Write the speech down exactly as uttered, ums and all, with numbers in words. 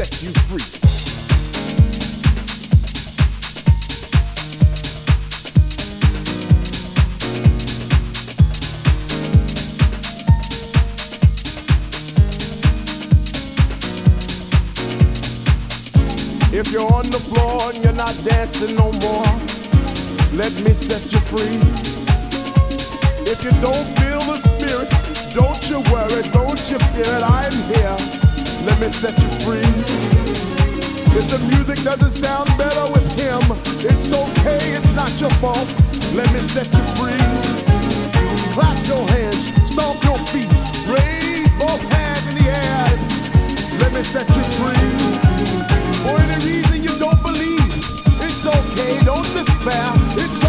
set you free. If you're on the floor and you're not dancing no more, let me set you free. If you don't feel the spirit, don't you worry, don't you fear it, I'm here. Let me set you free. If the music doesn't sound better with him, it's okay, it's not your fault. Let me set you free. Clap your hands, stomp your feet, raise both hands in the air. Let me set you free. For any reason you don't believe, it's okay, don't despair. It's